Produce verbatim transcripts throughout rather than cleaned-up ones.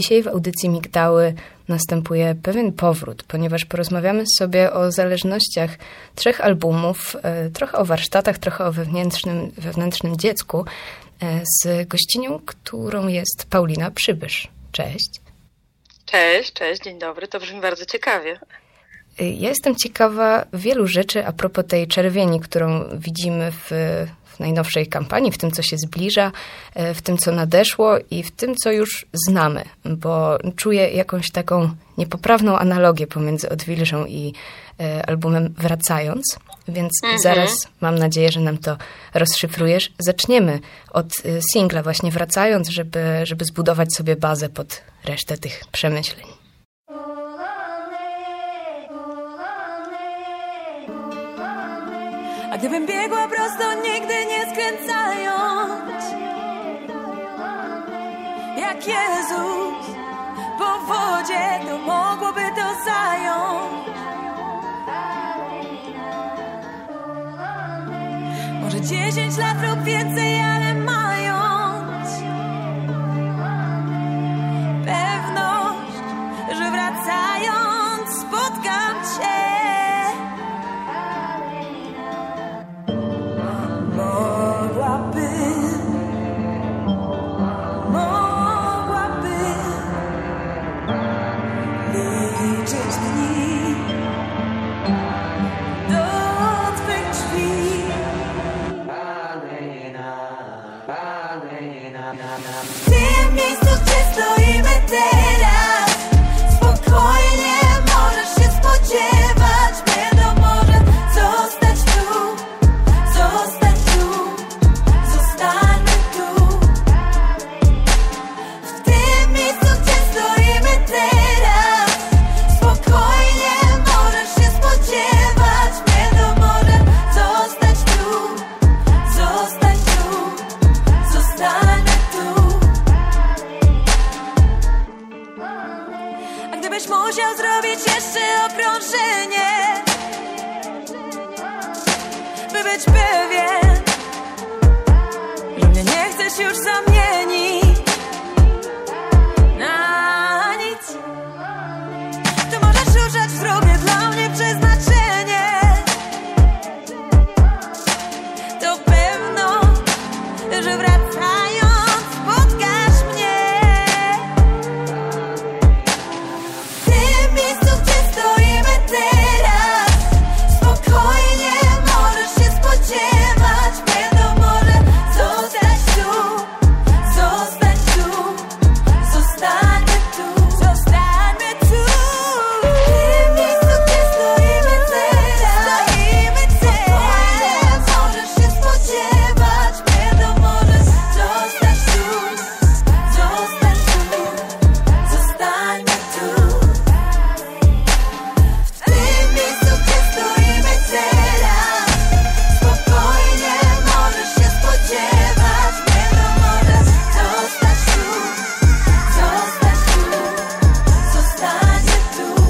dzisiaj w audycji Migdały następuje pewien powrót, ponieważ porozmawiamy sobie o zależnościach trzech albumów, trochę o warsztatach, trochę o wewnętrznym, wewnętrznym dziecku, z gościnią, którą jest Paulina Przybysz. Cześć. Cześć, cześć, dzień dobry, to brzmi bardzo ciekawie. Ja jestem ciekawa wielu rzeczy a propos tej czerwieni, którą widzimy w, w najnowszej kampanii, w tym, co się zbliża, w tym, co nadeszło i w tym, co już znamy, bo czuję jakąś taką niepoprawną analogię pomiędzy Odwilżą i e, albumem Wracając, więc mhm. zaraz mam nadzieję, że nam to rozszyfrujesz. Zaczniemy od e, singla właśnie Wracając, żeby, żeby zbudować sobie bazę pod resztę tych przemyśleń. A gdybym biegła prosto, nigdy nie skręcając, jak Jezus po wodzie, to mogłoby to zająć. Może dziesięć lat lub więcej, ale mając pewność, że wracając spotkam Cię. W tym miejscu, gdzie stoimy teraz, spokojnie możesz się spodziewać mnie, to może zostać tu, zostać tu, zostańmy tu. W tym miejscu, gdzie stoimy teraz, spokojnie możesz się spodziewać mnie, to może zostać tu, zostać tu, zostańmy tu. A gdybyś musiał zrobić jeszcze okrążenie, by być pewien, że mnie nie chcesz już zamienić na nic, to możesz ruszać w drogę dla mnie przeznaczenie. To pewno, że wracając spotkasz mnie. W tym miejscu, gdzie stoimy teraz, spokojnie możesz się spodziewać mnie, to może zostać tu, zostać tu, zostańmy tu, zostańmy tu. W tym miejscu, gdzie stoimy teraz, stoimy teraz, możesz się spodziewać mnie, to może zostać tu, zostać tu, zostańmy tu. W tym miejscu, gdzie stoimy teraz, spokojnie możesz się spodziewać mnie, to może zostać tu, zostać tu, zostańmy tu.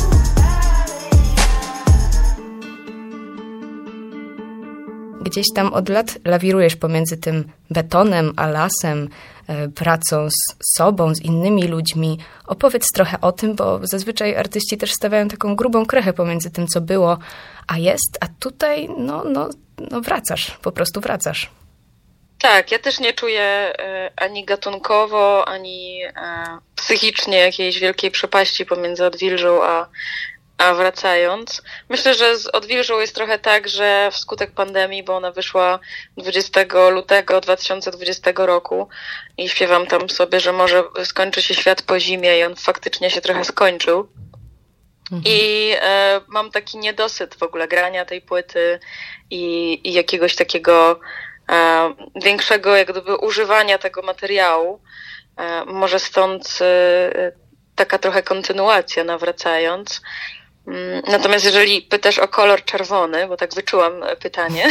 Gdzieś tam od lat lawirujesz pomiędzy tym betonem a lasem, e, pracą z sobą, z innymi ludźmi. Opowiedz trochę o tym, bo zazwyczaj artyści też stawiają taką grubą krechę pomiędzy tym, co było, a jest, a tutaj no, no, no wracasz, po prostu wracasz. Tak, ja też nie czuję e, ani gatunkowo, ani e, psychicznie jakiejś wielkiej przepaści pomiędzy Odwilżą a, a Wracając. Myślę, że z Odwilżą jest trochę tak, że wskutek pandemii, bo ona wyszła dwudziestego lutego dwa tysiące dwudziestego roku i śpiewam tam sobie, że może skończy się świat po zimie i on faktycznie się trochę skończył. Mhm. I e, mam taki niedosyt w ogóle grania tej płyty i, i jakiegoś takiego e, większego jak gdyby używania tego materiału. E, może stąd e, taka trochę kontynuacja na Wracając. Natomiast jeżeli pytasz o kolor czerwony, bo tak wyczułam pytanie,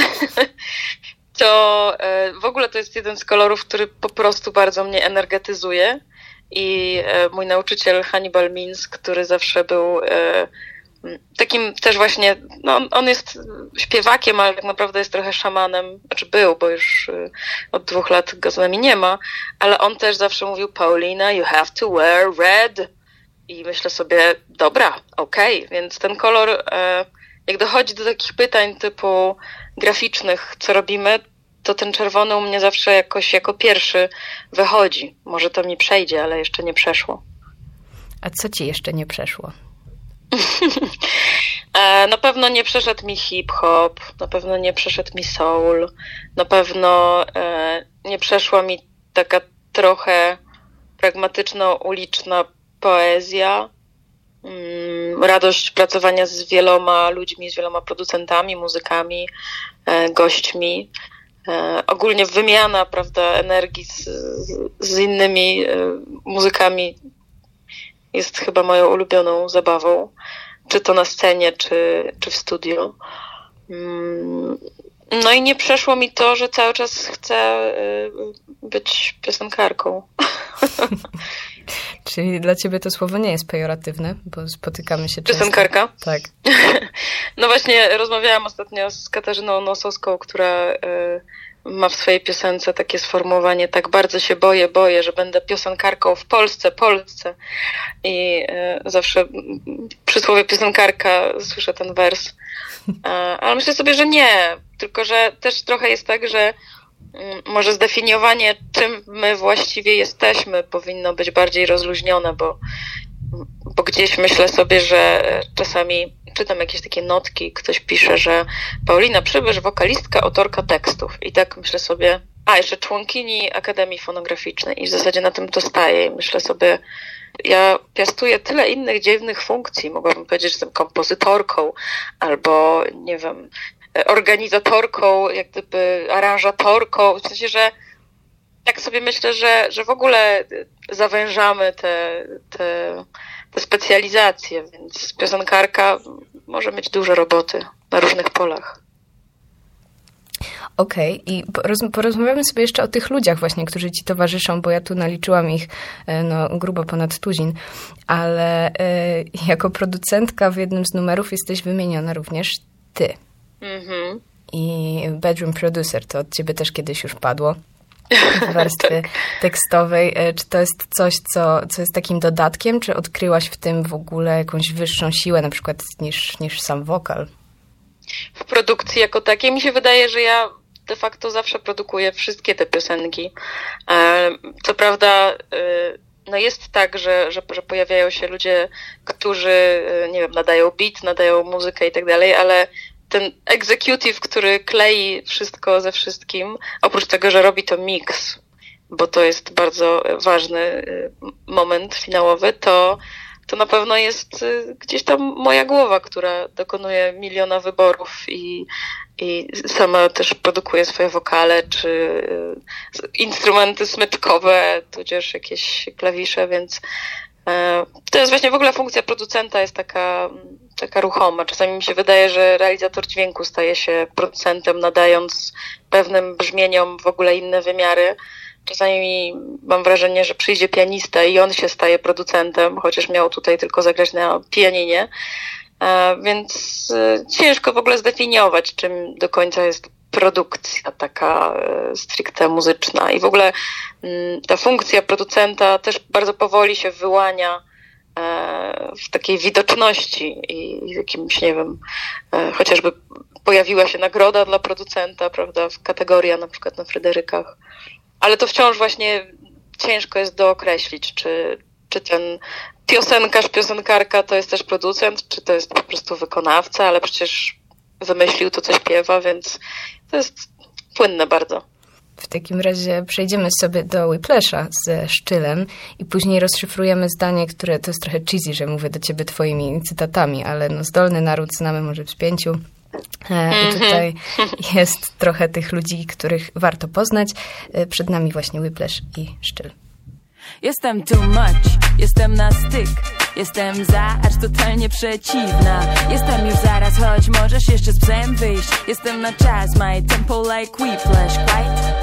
to w ogóle to jest jeden z kolorów, który po prostu bardzo mnie energetyzuje i mój nauczyciel Hannibal Minsk, który zawsze był takim też właśnie, no on, on jest śpiewakiem, ale tak naprawdę jest trochę szamanem, znaczy był, bo już od dwóch lat go z nami nie ma, ale on też zawsze mówił, Paulina, you have to wear red. I myślę sobie, dobra, okej, okay. Więc ten kolor, jak dochodzi do takich pytań typu graficznych, co robimy, to ten czerwony u mnie zawsze jakoś jako pierwszy wychodzi. Może to mi przejdzie, ale jeszcze nie przeszło. A co ci jeszcze nie przeszło? Na pewno nie przeszedł mi hip-hop, na pewno nie przeszedł mi soul, na pewno nie przeszła mi taka trochę pragmatyczno-uliczna poezja, radość pracowania z wieloma ludźmi, z wieloma producentami, muzykami, gośćmi. Ogólnie wymiana, prawda, energii z, z innymi muzykami jest chyba moją ulubioną zabawą, czy to na scenie, czy, czy w studio. No i nie przeszło mi to, że cały czas chcę być piosenkarką. Czyli dla ciebie to słowo nie jest pejoratywne, bo spotykamy się często. Piosenkarka? Tak. No właśnie, rozmawiałam ostatnio z Katarzyną Nosowską, która ma w swojej piosence takie sformułowanie, tak bardzo się boję, boję, że będę piosenkarką w Polsce, Polsce. I zawsze przy słowie piosenkarka słyszę ten wers. Ale myślę sobie, że nie, tylko że też trochę jest tak, że może zdefiniowanie, czym my właściwie jesteśmy, powinno być bardziej rozluźnione, bo, bo gdzieś myślę sobie, że czasami czytam jakieś takie notki, ktoś pisze, że Paulina Przybysz, wokalistka, autorka tekstów. I tak myślę sobie, a jeszcze członkini Akademii Fonograficznej i w zasadzie na tym to staję. I myślę sobie, ja piastuję tyle innych dziwnych funkcji. Mogłabym powiedzieć, że jestem kompozytorką albo, nie wiem, organizatorką, jak gdyby aranżatorką. W sensie, że tak sobie myślę, że, że w ogóle zawężamy te, te, te specjalizacje, więc piosenkarka może mieć dużo roboty na różnych polach. Okej, okay. I poroz- porozmawiamy sobie jeszcze o tych ludziach właśnie, którzy ci towarzyszą, bo ja tu naliczyłam ich no, grubo ponad tuzin, ale y, jako producentka w jednym z numerów jesteś wymieniona również ty. Mm-hmm. I Bedroom Producer, to od ciebie też kiedyś już padło w warstwie tak. tekstowej. Czy to jest coś, co, co jest takim dodatkiem, czy odkryłaś w tym w ogóle jakąś wyższą siłę, na przykład niż, niż sam wokal? W produkcji jako takiej mi się wydaje, że ja de facto zawsze produkuję wszystkie te piosenki. Co prawda no jest tak, że, że, że pojawiają się ludzie, którzy, nie wiem, nadają beat, nadają muzykę i tak dalej, ale ten executive, który klei wszystko ze wszystkim, oprócz tego, że robi to mix, bo to jest bardzo ważny moment finałowy, to, to na pewno jest gdzieś tam moja głowa, która dokonuje miliona wyborów i, i sama też produkuje swoje wokale, czy instrumenty smyczkowe, tudzież jakieś klawisze, więc to jest właśnie w ogóle funkcja producenta jest taka, taka ruchoma. Czasami mi się wydaje, że realizator dźwięku staje się producentem, nadając pewnym brzmieniom w ogóle inne wymiary. Czasami mam wrażenie, że przyjdzie pianista i on się staje producentem, chociaż miał tutaj tylko zagrać na pianinie. Więc ciężko w ogóle zdefiniować, czym do końca jest produkcja taka stricte muzyczna. I w ogóle ta funkcja producenta też bardzo powoli się wyłania w takiej widoczności i jakimś, nie wiem, chociażby pojawiła się nagroda dla producenta, prawda, kategoria na przykład na Fryderykach. Ale to wciąż właśnie ciężko jest dookreślić, czy, czy ten piosenkarz, piosenkarka to jest też producent, czy to jest po prostu wykonawca, ale przecież wymyślił to, co śpiewa, więc to jest płynne bardzo. W takim razie przejdziemy sobie do Whiplasha ze Szczylem i później rozszyfrujemy zdanie, które to jest trochę cheesy, że mówię do ciebie twoimi cytatami, ale no zdolny naród znamy może w spięciu. I tutaj jest trochę tych ludzi, których warto poznać. Przed nami właśnie Whiplash i Szczyl. Jestem too much, jestem na styk. Jestem za, acz totalnie przeciwna. Jestem już zaraz, choć możesz jeszcze z psem wyjść. Jestem na czas, my tempo like Whiplash, quite.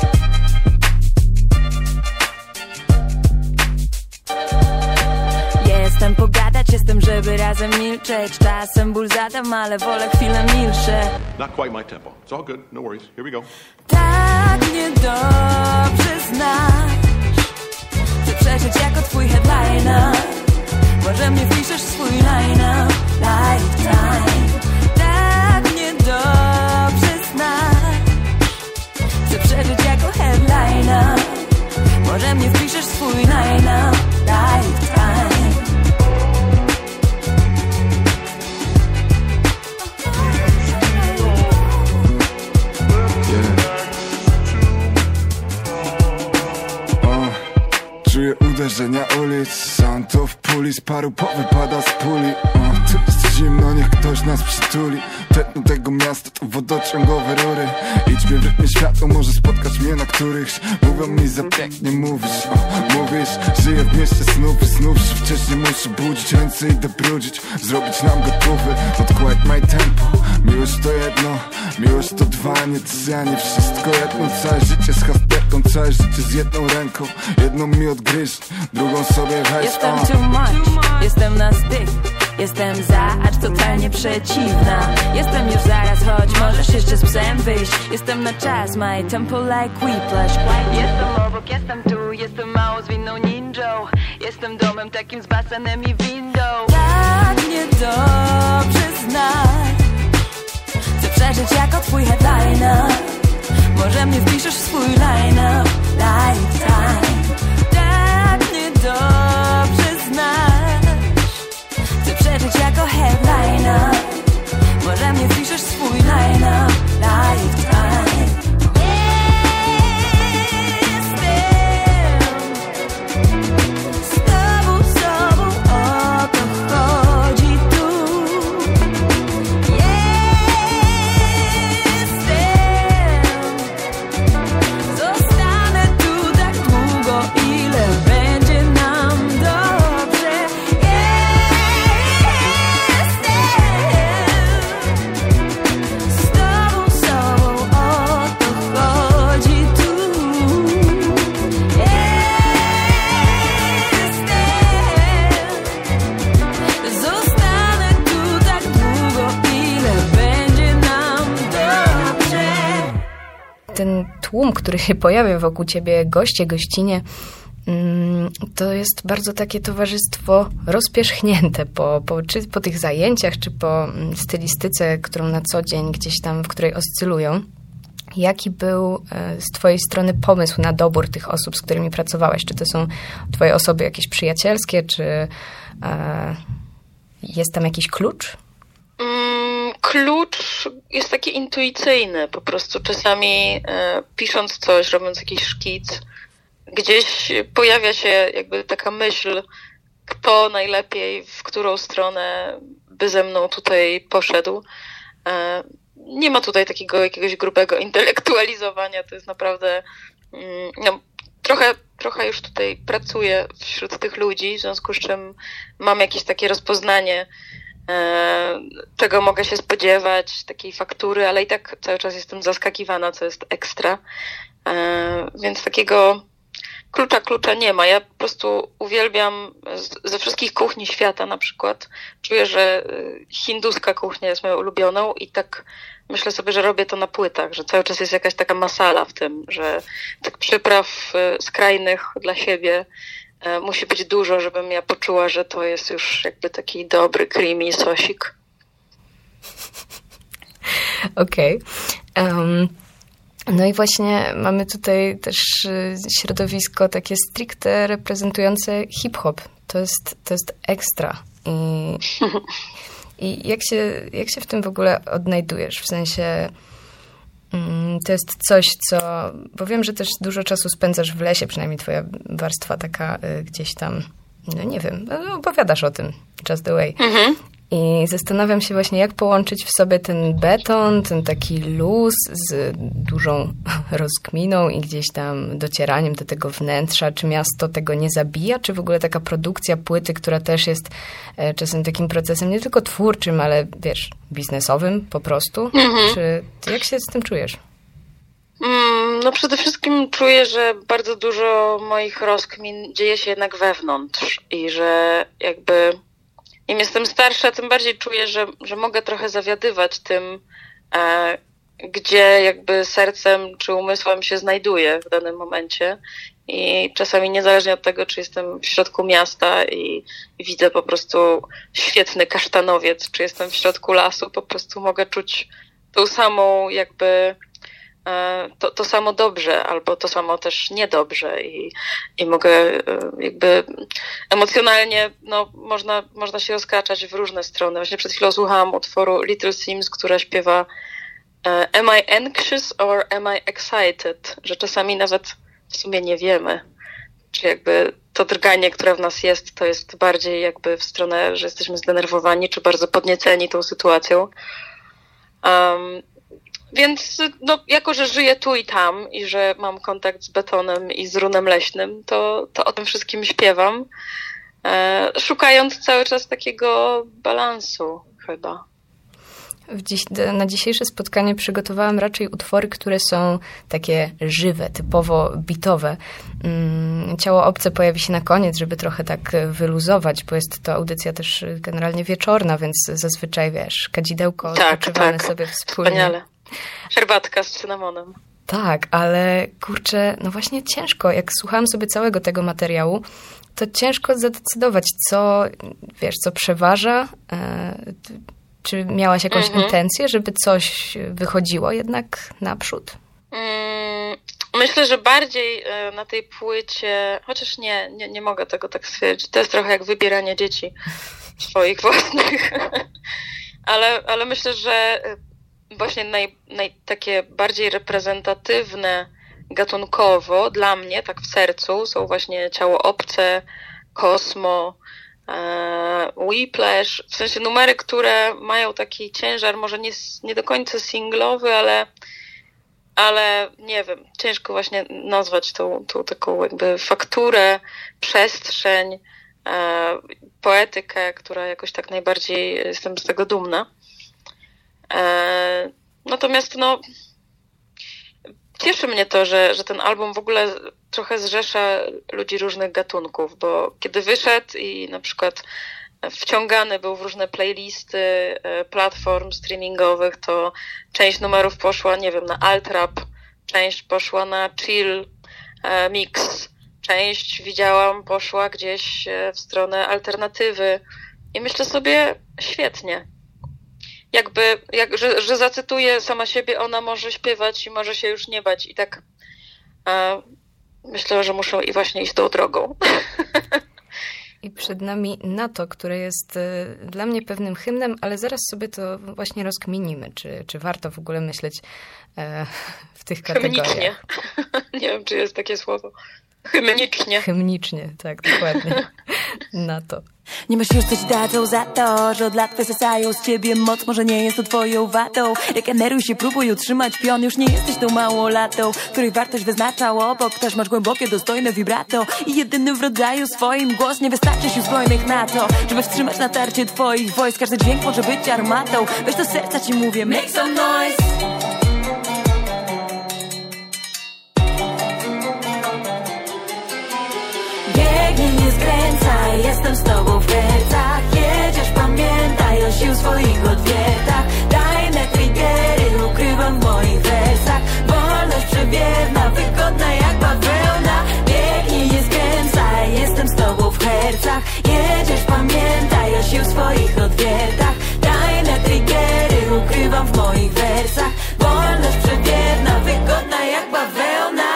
Jestem pogadać, Jestem, żeby razem milczeć. Czasem ból zadam, ale wolę chwilę milczę. Not quite my tempo. It's all good. No worries. Here we go. Tak niedobrze znasz. Chcę przeżyć jako twój headliner. Może mnie wpiszesz w swój line-up. Lifetime. Tak niedobrze znasz. Chcę przeżyć jako headliner. Może mnie wpiszesz w swój line-up. Lifetime. Czuję uderzenia ulic, sound to w puli, z paru powypada z puli. O, tu jest zimno, niech ktoś nas przytuli. Tętno tego miasta to wodociągowe rury. Idźmy w rytmie światło, może spotkać mnie na którychś. Mówią mi za pięknie mówisz, o, mówisz. Żyję w mieście snów i znów się wcześniej muszę budzić. Ręce idę brudzić, zrobić nam gotowy. Not quite my tempo. Miłość to jedno, miłość to dwa, nie trzy, a nie wszystko jedno. Całe życie z hasterką, całe życie z jedną ręką. Jedną mi odgryźć, drugą sobie weź. Jestem too much, jestem na styk. Jestem za, acz totalnie przeciwna. Jestem już zaraz, choć możesz jeszcze z psem wyjść. Jestem na czas, my tempo like whiplash. Jestem obok, jestem tu, jestem mało zwinną ninją. Jestem domem takim z basenem i windą. Tak niedobrze znasz. Chcę przeżyć jako twój headliner. Może mnie wpiszesz w swój line-up. Lifetime. Tak niedobrze znasz. Chcę przeżyć jako headliner. Może mnie wpiszesz w swój line-up. Lifetime. Jestem z tobą, z tobą, o to chodzi tu. Zostanę tu tak długo, ile będzie nam dobrze. Jestem z tobą, sobą, o to chodzi tu. Jestem. Zostanę tu tak długo, ile będzie nam dobrze. Ten tłum, który się pojawia wokół ciebie, goście, gościnie, mm, to jest bardzo takie towarzystwo rozpierzchnięte po, po, czy po tych zajęciach, czy po mm, stylistyce, którą na co dzień gdzieś tam, w której oscylują. Jaki był e, z twojej strony pomysł na dobór tych osób, z którymi pracowałeś? Czy to są twoje osoby jakieś przyjacielskie, czy e, jest tam jakiś klucz? Mm, klucz jest taki intuicyjny, po prostu czasami e, pisząc coś, robiąc jakiś szkic, gdzieś pojawia się jakby taka myśl, kto najlepiej, w którą stronę by ze mną tutaj poszedł. E, nie ma tutaj takiego jakiegoś grubego intelektualizowania, to jest naprawdę mm, no, trochę, trochę już tutaj pracuję wśród tych ludzi, w związku z czym mam jakieś takie rozpoznanie, czego mogę się spodziewać, takiej faktury, ale i tak cały czas jestem zaskakiwana, co jest ekstra. Więc takiego klucza, klucza nie ma. Ja po prostu uwielbiam ze wszystkich kuchni świata na przykład. Czuję, że hinduska kuchnia jest moją ulubioną i tak myślę sobie, że robię to na płytach, że cały czas jest jakaś taka masala w tym, że tych przypraw skrajnych dla siebie musi być dużo, żebym ja poczuła, że to jest już jakby taki dobry, creamy sosik. Okej. Okay. Um, no i właśnie mamy tutaj też środowisko takie stricte reprezentujące hip-hop. To jest, to jest ekstra. I, i jak się, jak się w tym w ogóle odnajdujesz? W sensie to jest coś, co... Bo wiem, że też dużo czasu spędzasz w lesie, przynajmniej twoja warstwa taka y, gdzieś tam, no nie wiem, no, opowiadasz o tym just the way. Mhm. I zastanawiam się właśnie, jak połączyć w sobie ten beton, ten taki luz z dużą rozkminą i gdzieś tam docieraniem do tego wnętrza. Czy miasto tego nie zabija? Czy w ogóle taka produkcja płyty, która też jest e, czasem takim procesem nie tylko twórczym, ale wiesz, biznesowym po prostu? Mhm. Czy ty jak się z tym czujesz? Mm, no przede wszystkim czuję, że bardzo dużo moich rozkmin dzieje się jednak wewnątrz i że jakby im jestem starsza, tym bardziej czuję, że, że mogę trochę zawiadywać tym, e, gdzie jakby sercem czy umysłem się znajduję w danym momencie. I czasami niezależnie od tego, czy jestem w środku miasta i, i widzę po prostu świetny kasztanowiec, czy jestem w środku lasu, po prostu mogę czuć tą samą jakby to, to samo dobrze, albo to samo też niedobrze i, i mogę jakby emocjonalnie, no można, można się rozkraczać w różne strony. Właśnie przed chwilą słuchałam utworu Little Sims, która śpiewa Am I anxious or am I excited? Że czasami nawet w sumie nie wiemy, czy jakby to drganie, które w nas jest, to jest bardziej jakby w stronę, że jesteśmy zdenerwowani, czy bardzo podnieceni tą sytuacją. Um, Więc no, jako, że żyję tu i tam i że mam kontakt z betonem i z runem leśnym, to, to o tym wszystkim śpiewam, e, szukając cały czas takiego balansu chyba. W dziś, na dzisiejsze spotkanie przygotowałam raczej utwory, które są takie żywe, typowo bitowe. Ciało obce pojawi się na koniec, żeby trochę tak wyluzować, bo jest to audycja też generalnie wieczorna, więc zazwyczaj, wiesz, kadzidełko, tak, odpoczywamy tak. sobie wspólnie. Wspaniale. Herbatka z cynamonem. Tak, ale kurczę, no właśnie ciężko. Jak słuchałam sobie całego tego materiału, to ciężko zadecydować, co, wiesz, co przeważa. Czy miałaś jakąś mhm. intencję, żeby coś wychodziło jednak naprzód? Mm, myślę, że bardziej na tej płycie, chociaż nie, nie, nie mogę tego tak stwierdzić. To jest trochę jak wybieranie dzieci swoich własnych. ale, ale myślę, że właśnie naj, naj, takie bardziej reprezentatywne gatunkowo dla mnie, tak w sercu, są właśnie Ciało obce, Kosmo, e, Whiplash, w sensie numery, które mają taki ciężar, może nie, nie do końca singlowy, ale, ale nie wiem, ciężko właśnie nazwać tą, tą taką jakby fakturę, przestrzeń, e, poetykę, która jakoś tak najbardziej jestem z tego dumna. E, natomiast no cieszy mnie to, że, że ten album w ogóle trochę zrzesza ludzi różnych gatunków, bo kiedy wyszedł i na przykład wciągany był w różne playlisty platform streamingowych, to część numerów poszła, nie wiem, na alt-rap, część poszła na chill mix, część widziałam poszła gdzieś w stronę alternatywy i myślę sobie, świetnie. Jakby, jak, że, że zacytuję sama siebie, ona może śpiewać i może się już nie bać. I tak e, myślę, że muszę i właśnie iść tą drogą. I przed nami NATO, które jest y, dla mnie pewnym hymnem, ale zaraz sobie to właśnie rozkminimy, czy, czy warto w ogóle myśleć e, w tych kategoriach. Hymnicznie. Nie wiem, czy jest takie słowo. Hymnicznie. Hymnicznie, tak, dokładnie. NATO. Nie masz już coś dadzą za to, że od lat wysysają z ciebie moc. Może nie jest to twoją wadą. Regeneruj się, próbuj utrzymać pion. Już nie jesteś tą małolatą, której wartość wyznaczał obok. Też masz głębokie, dostojne vibrato i jedyny w rodzaju swoim głos. Nie wystarczy sił zbrojnych na to, żeby wstrzymać natarcie twoich wojsk. Każdy dźwięk może być armatą. Weź do serca ci mówię, make some noise. Nie skręcaj, jestem z tobą w sercach. Jedziesz, pamiętaj o sił swoich odwietach. Tajne triggery ukrywam w moich wersach. Wolność przebiewna, wygodna jak bawełna. Biegnij, nie skręcaj, jestem z tobą w sercach. Jedziesz, pamiętaj o sił swoich odwietach. Tajne triggery ukrywam w moich wersach. Wolność przebiewna, wygodna jak bawełna.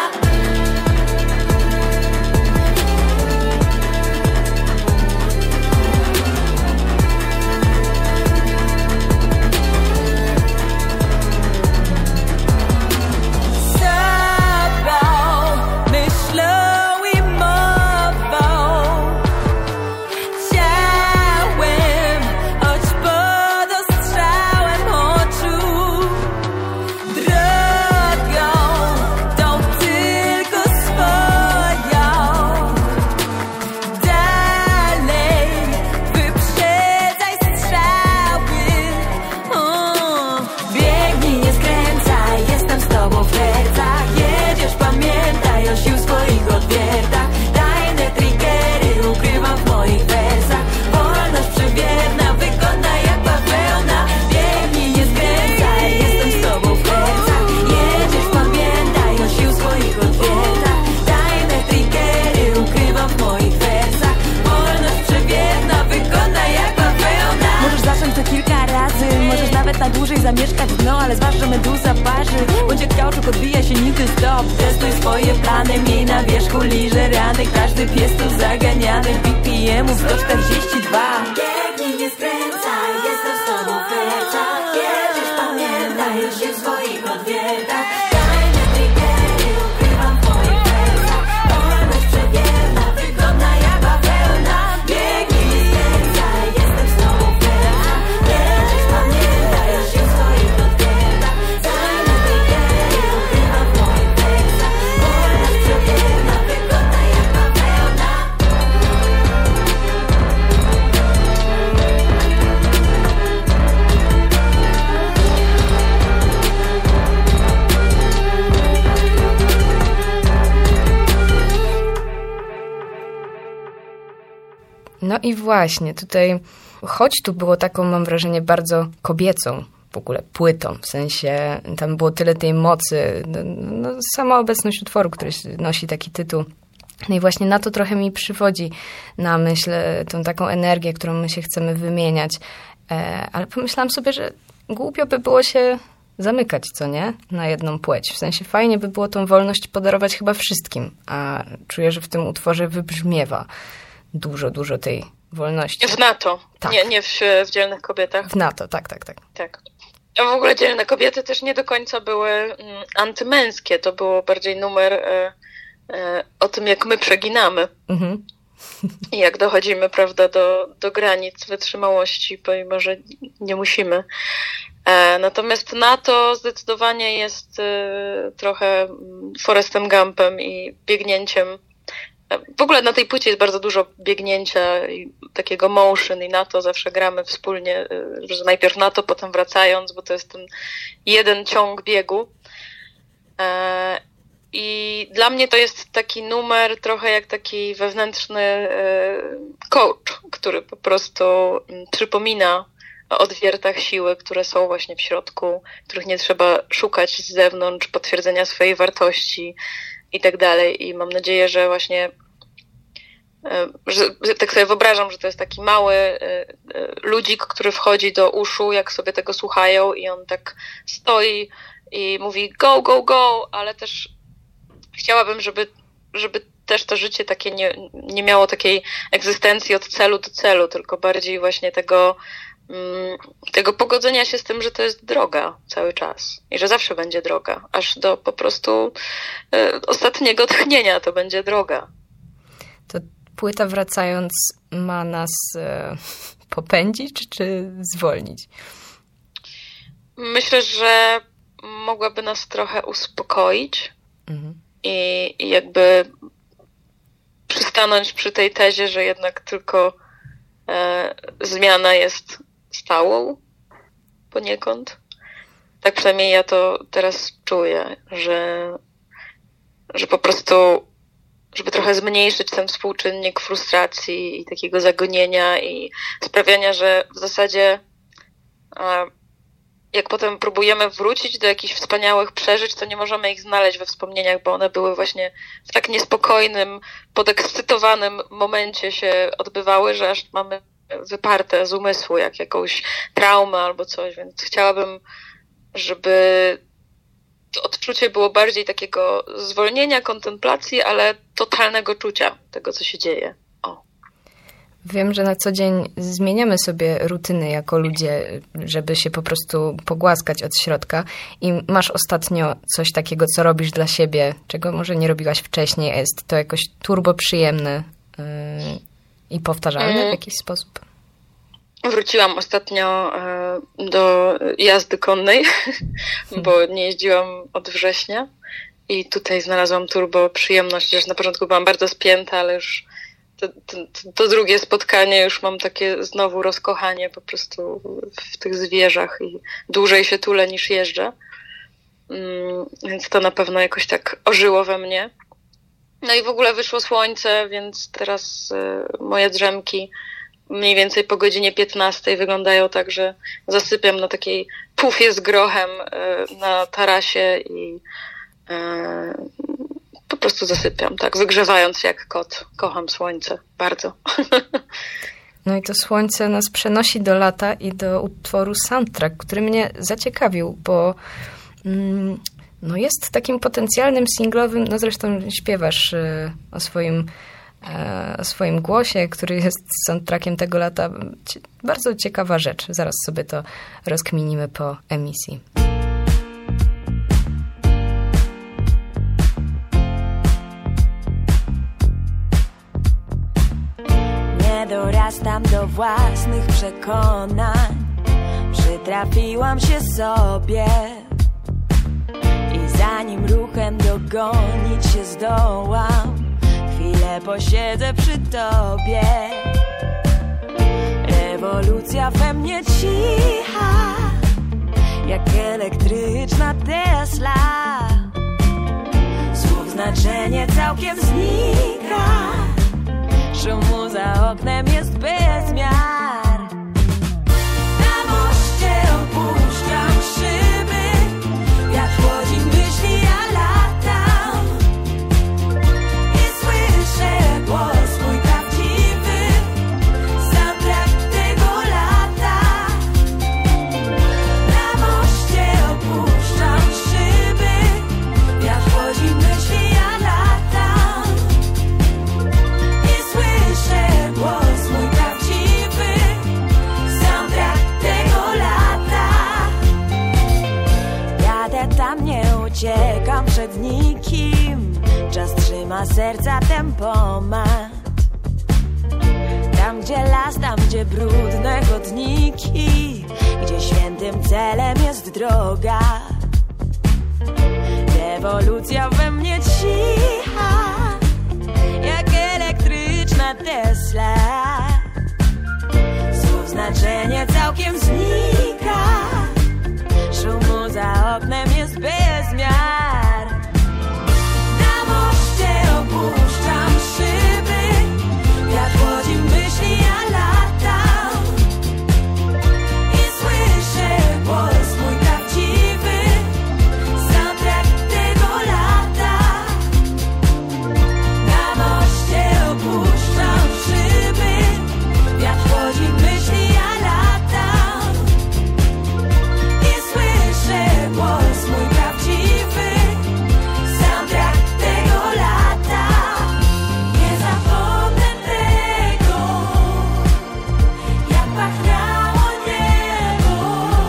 zamieszkać dno, ale zważ, że meduza parzy. Bądź jak kauczuk, odbija się nigdy stop. Testuj swoje plany, miej na wierzchu liże rany. Każdy pies tu zaganiany, B P M-ów sto czterdzieści dwa. Biegnij, nie skręcaj, jestem z tobą w plecach. Kiedyś pamiętaj, już się w swoich odwiedzach. Tajne triggery ukrywam w twoich wersach. Wolność przewierna, wygodna jak bawełna. Biegnij, nie skręcaj, jestem z tobą w plecach. Kiedyś pamiętaj, już się w swoich odwiedzach. Tajne triggery ukrywam w twoich wersach. Wolność przewierna, wygodna jak bawełna. No i właśnie, tutaj, choć tu było taką, mam wrażenie, bardzo kobiecą w ogóle płytą, w sensie tam było tyle tej mocy, no, no, sama obecność utworu, który nosi taki tytuł. No i właśnie na to trochę mi przywodzi na myśl tą taką energię, którą my się chcemy wymieniać. E, ale pomyślałam sobie, że głupio by było się zamykać, co nie? Na jedną płeć. W sensie fajnie by było tą wolność podarować chyba wszystkim, a czuję, że w tym utworze wybrzmiewa dużo, dużo tej wolności. W NATO, Tak. nie, nie w, w Dzielnych Kobietach. W NATO, tak, tak, tak. Tak. A w ogóle Dzielne Kobiety też nie do końca były mm, antymęskie. To było bardziej numer e, e, o tym, jak my przeginamy. Mhm. I jak dochodzimy, prawda, do, do granic wytrzymałości, pomimo że nie musimy. E, natomiast NATO zdecydowanie jest e, trochę Forrestem Gumpem i biegnięciem. W ogóle na tej płycie jest bardzo dużo biegnięcia i takiego motion i na to zawsze gramy wspólnie, że najpierw na to, potem wracając, bo to jest ten jeden ciąg biegu. I dla mnie to jest taki numer trochę jak taki wewnętrzny coach, który po prostu przypomina o odwiertach siły, które są właśnie w środku, których nie trzeba szukać z zewnątrz, potwierdzenia swojej wartości i tak dalej. I mam nadzieję, że właśnie, że, że tak sobie wyobrażam, że to jest taki mały ludzik, który wchodzi do uszu, jak sobie tego słuchają i on tak stoi i mówi go, go, go, ale też chciałabym, żeby, żeby też to życie takie nie, nie miało takiej egzystencji od celu do celu, tylko bardziej właśnie tego tego pogodzenia się z tym, że to jest droga cały czas i że zawsze będzie droga, aż do po prostu e, ostatniego tchnienia to będzie droga. To płyta wracając ma nas e, popędzić czy zwolnić? Myślę, że mogłaby nas trochę uspokoić mhm. i, i jakby przystanąć przy tej tezie, że jednak tylko e, zmiana jest stałą poniekąd. Tak przynajmniej ja to teraz czuję, że, że po prostu, żeby trochę zmniejszyć ten współczynnik frustracji i takiego zagonienia i sprawiania, że w zasadzie jak potem próbujemy wrócić do jakichś wspaniałych przeżyć, to nie możemy ich znaleźć we wspomnieniach, bo one były właśnie w tak niespokojnym, podekscytowanym momencie się odbywały, że aż mamy wyparte z umysłu, jak jakąś traumę albo coś, więc chciałabym, żeby to odczucie było bardziej takiego zwolnienia, kontemplacji, ale totalnego czucia tego, co się dzieje. O. Wiem, że na co dzień zmieniamy sobie rutyny jako ludzie, żeby się po prostu pogłaskać od środka i masz ostatnio coś takiego, co robisz dla siebie, czego może nie robiłaś wcześniej, a jest to jakoś turbo przyjemne yy, i powtarzalne w jakiś sposób? Wróciłam ostatnio do jazdy konnej, bo nie jeździłam od września i tutaj znalazłam turbo przyjemność, chociaż na początku byłam bardzo spięta, ale już to, to, to drugie spotkanie już mam takie znowu rozkochanie po prostu w tych zwierzach i dłużej się tulę niż jeżdżę, więc to na pewno jakoś tak ożyło we mnie. No i w ogóle wyszło słońce, więc teraz moje drzemki mniej więcej po godzinie piętnastej wyglądają tak, że zasypiam na takiej pufie z grochem na tarasie i po prostu zasypiam, tak, wygrzewając jak kot. Kocham słońce, bardzo. No i to słońce nas przenosi do lata i do utworu Soundtrack, który mnie zaciekawił, bo mm, no jest takim potencjalnym singlowym, no zresztą śpiewasz y, o swoim, y, o swoim głosie, który jest soundtrackiem tego lata. Cie, bardzo ciekawa rzecz. Zaraz sobie to rozkminimy po emisji. Nie dorastam do własnych przekonań, przytrafiłam się sobie i zanim ruchem dogonić się zdołam, chwilę posiedzę przy tobie. Rewolucja we mnie cicha, jak elektryczna Tesla. Słów znaczenie całkiem znika, szumu za oknem jest bez miar. Na moście opuszczam szyby, wiatr chłodzi myśli, ja latam i słyszę głos mój prawdziwy, soundtrack tego lata. Na moście opuszczam szyby, wiatr chłodzi myśli, ja latam i słyszę głos mój prawdziwy, soundtrack tego lata. Jadę tam, nie uciekam przed nikim, czas trzyma serca tempomat. Tam, gdzie las, tam, gdzie brudne chodniki, gdzie świętym celem jest droga. Rewolucja we mnie cicha, jak elektryczna Tesla. Słów znaczenie całkiem znika, szumu za oknem jest bez miar. Na moście opuszczam szyby, wiatr chłodzi myśli, ja latam i słyszę głos mój prawdziwy, soundtrack tego lata. Na moście opuszczam szyby, wiatr chłodzi myśli, ja latam i słyszę głos mój prawdziwy, soundtrack tego lata. Nie zapomnę tego, jak pachniało niebo.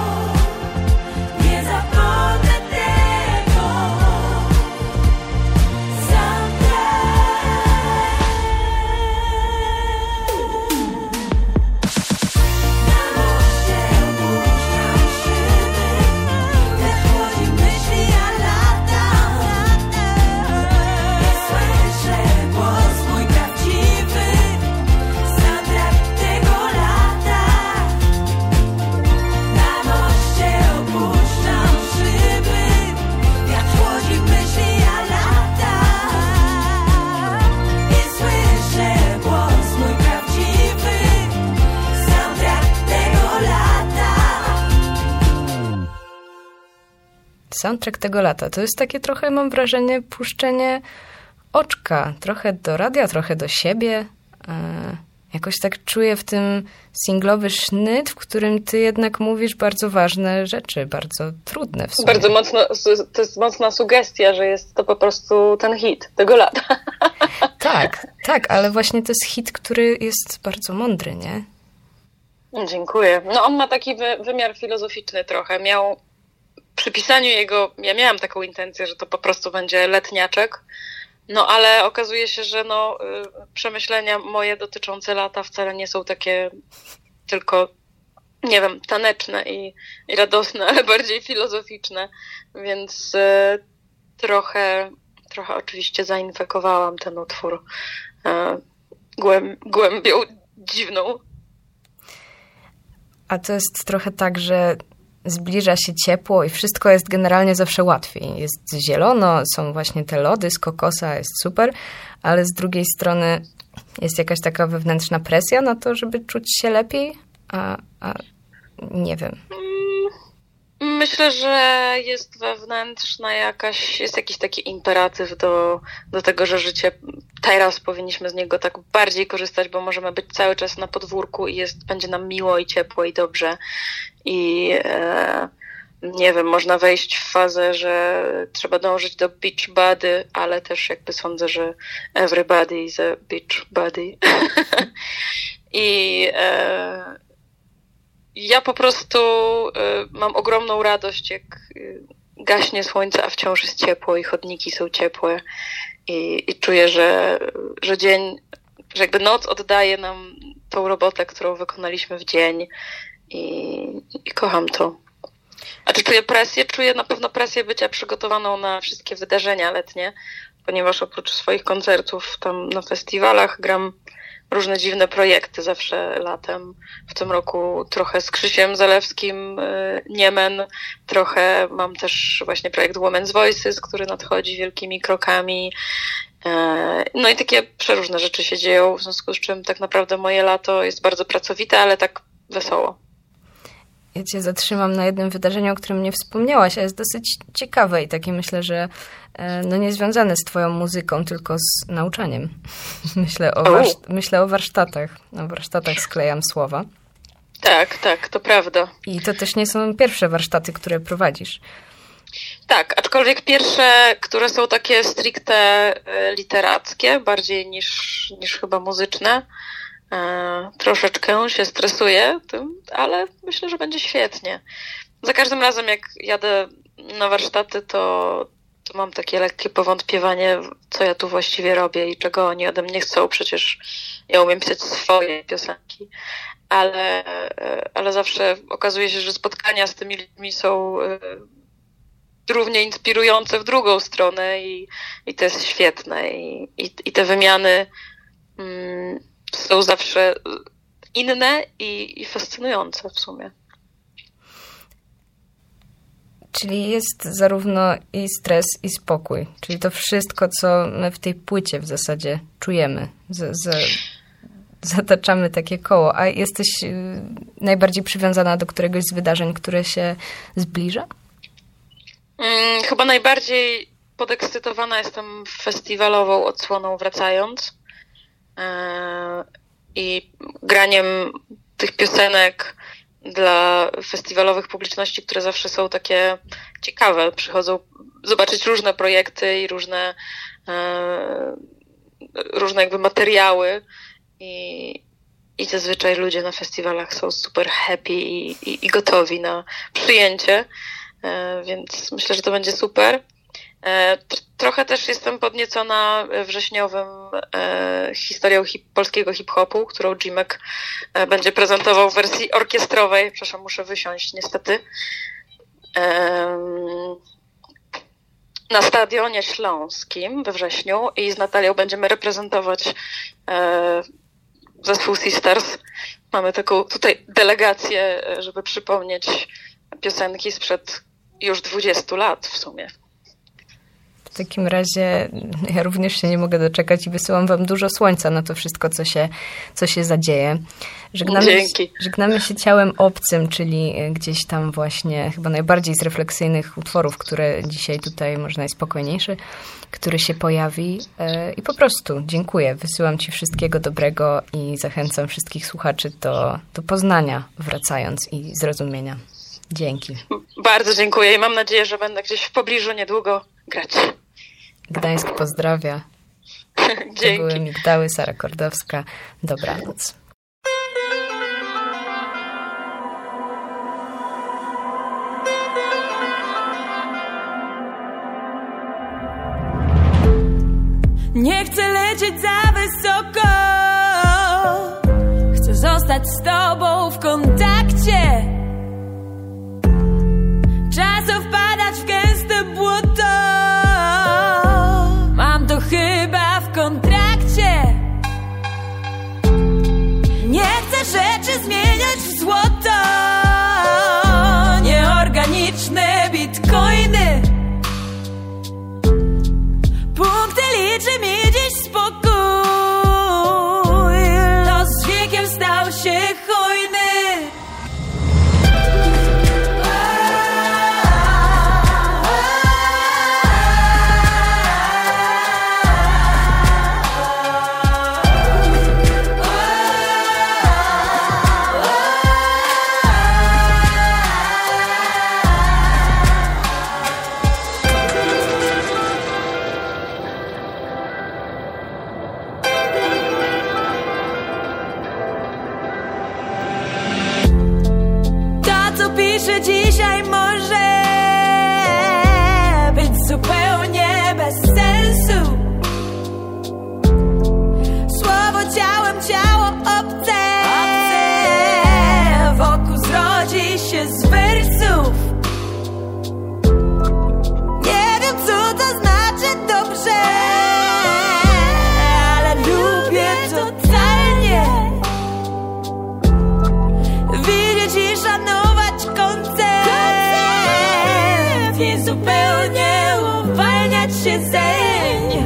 Nie zapomnę tego, na moście opuszczam szyby, wiatr chłodzi myśli, ja latam i słyszę głos mój prawdziwy, soundtrack tego lata. Soundtrack tego lata. To jest takie trochę, mam wrażenie, puszczenie oczka. Trochę do radia, trochę do siebie. E, jakoś tak czuję w tym singlowy sznyt, w którym ty jednak mówisz bardzo ważne rzeczy, bardzo trudne w sumie. Bardzo mocno, to jest mocna sugestia, że jest to po prostu ten hit tego lata. Tak, tak, ale właśnie to jest hit, który jest bardzo mądry, nie? Dziękuję. No on ma taki wy, wymiar filozoficzny trochę. Miał przy pisaniu jego, ja miałam taką intencję, że to po prostu będzie letniaczek, no ale okazuje się, że no, y, przemyślenia moje dotyczące lata wcale nie są takie tylko, nie wiem, taneczne i, i radosne, ale bardziej filozoficzne, więc y, trochę, trochę oczywiście zainfekowałam ten utwór y, głęb, głębią dziwną. A to jest trochę tak, że zbliża się ciepło i wszystko jest generalnie zawsze łatwiej. Jest zielono, są właśnie te lody z kokosa, jest super, ale z drugiej strony jest jakaś taka wewnętrzna presja na to, żeby czuć się lepiej, a, a nie wiem. myślę, że jest wewnętrzna jakaś, jest jakiś taki imperatyw do, do tego, że życie teraz powinniśmy z niego tak bardziej korzystać, bo możemy być cały czas na podwórku i jest, będzie nam miło i ciepło i dobrze. I e, nie wiem, można wejść w fazę, że trzeba dążyć do beach body, ale też jakby sądzę, że everybody is a beach body. I e, ja po prostu y, mam ogromną radość, jak y, gaśnie słońce, a wciąż jest ciepło i chodniki są ciepłe i, i czuję, że, że dzień, że jakby noc oddaje nam tą robotę, którą wykonaliśmy w dzień i, i kocham to. A czy czuję presję? Czuję na pewno presję bycia przygotowaną na wszystkie wydarzenia letnie, ponieważ oprócz swoich koncertów tam na festiwalach gram różne dziwne projekty zawsze latem. W tym roku trochę z Krzysiem Zalewskim, Niemen, trochę mam też właśnie projekt Women's Voices, który nadchodzi wielkimi krokami. No i takie przeróżne rzeczy się dzieją, w związku z czym tak naprawdę moje lato jest bardzo pracowite, ale tak wesoło. Ja cię zatrzymam na jednym wydarzeniu, o którym nie wspomniałaś, a jest dosyć ciekawe i takie myślę, że no nie związane z twoją muzyką, tylko z nauczaniem. Myślę o, warsz- myślę o warsztatach. Na warsztatach sklejam słowa. Tak, tak, to prawda. I to też nie są pierwsze warsztaty, które prowadzisz. Tak, aczkolwiek pierwsze, które są takie stricte literackie, bardziej niż, niż chyba muzyczne. E, troszeczkę się stresuję tym, ale myślę, że będzie świetnie. Za każdym razem, jak jadę na warsztaty, to, to mam takie lekkie powątpiewanie, co ja tu właściwie robię i czego oni ode mnie chcą. Przecież ja umiem pisać swoje piosenki, ale, ale zawsze okazuje się, że spotkania z tymi ludźmi są równie inspirujące w drugą stronę i, i to jest świetne. I, i, i te wymiany mm, są zawsze inne i, i fascynujące w sumie. Czyli jest zarówno i stres, i spokój. Czyli to wszystko, co my w tej płycie w zasadzie czujemy. Z, z, zataczamy takie koło. A jesteś najbardziej przywiązana do któregoś z wydarzeń, które się zbliża? Hmm, chyba najbardziej podekscytowana jestem festiwalową odsłoną Wracając. I graniem tych piosenek dla festiwalowych publiczności, które zawsze są takie ciekawe. Przychodzą zobaczyć różne projekty i różne, e, różne jakby materiały i, i zazwyczaj ludzie na festiwalach są super happy i, i, i gotowi na przyjęcie, e, więc myślę, że to będzie super. E, trochę też jestem podniecona wrześniowym e, historią hip, polskiego hip-hopu, którą Jimek e, będzie prezentował w wersji orkiestrowej. Przepraszam, muszę wysiąść niestety. E, na Stadionie Śląskim we wrześniu i z Natalią będziemy reprezentować e, zespół Sisters. Mamy taką tutaj delegację, żeby przypomnieć piosenki sprzed już dwudziestu lat w sumie. W takim razie ja również się nie mogę doczekać i wysyłam wam dużo słońca na to wszystko, co się, co się zadzieje. Żegnamy, Dzięki. Żegnamy się Ciałem obcym, czyli gdzieś tam właśnie chyba najbardziej z refleksyjnych utworów, które dzisiaj tutaj może najspokojniejszy, który się pojawi. I po prostu dziękuję. Wysyłam ci wszystkiego dobrego i zachęcam wszystkich słuchaczy do, do poznania, wracając i zrozumienia. Dzięki. Bardzo dziękuję i mam nadzieję, że będę gdzieś w pobliżu niedługo grać. Gdańsk pozdrawia. Dzięki. To były Migdały, Sara Kordowska. Dobranoc. Nie chcę lecieć za wysoko, chcę zostać z tobą w kontakcie. Czasem wpadać w gęste błoto, mam to chyba w kontrakcie. Nie chcę rzeczy zmieniać w złoto, nieorganiczne bitcoiny. Punkty liczy mi dziś spokój, los z wiekiem stał się hojny. dzisiaj może być zupełnie bez sensu. Słowo ciałem, ciało obce, obce. Wokół zrodzi się z wersów. Nie wiem, co to znaczy dobrze, ale lubię totalnie widzieć i szanować koncept i zupełnie uwalniać się zeń.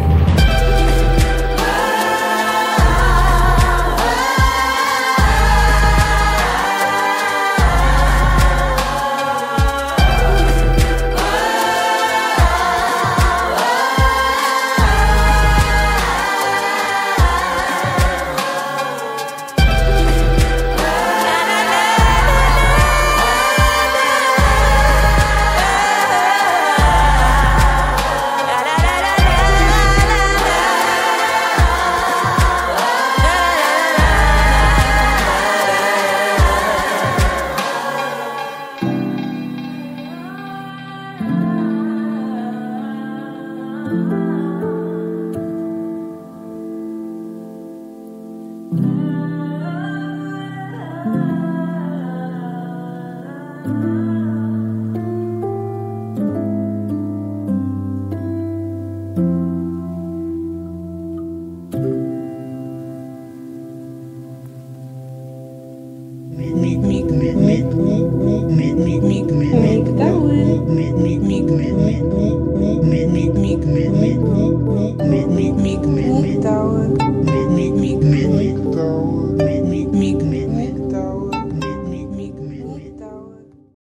Meet me